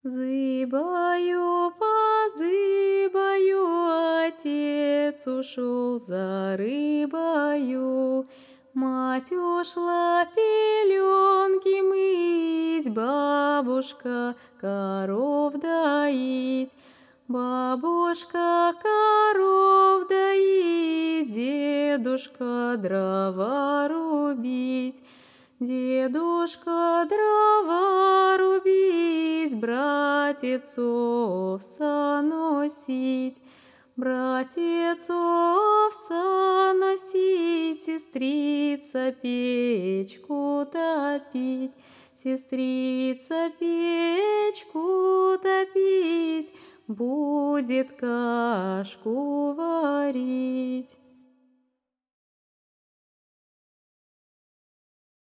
Зыбою, позыбою, отец ушел за рыбою. Мать ушла пеленки мыть, бабушка коров доить. Бабушка коров доить, дедушка дрова рубить. Дедушка дрова рубить, братец овса носить. Братец овса носить, сестрица печку топить. Сестрица печку топить, будет кашку варить.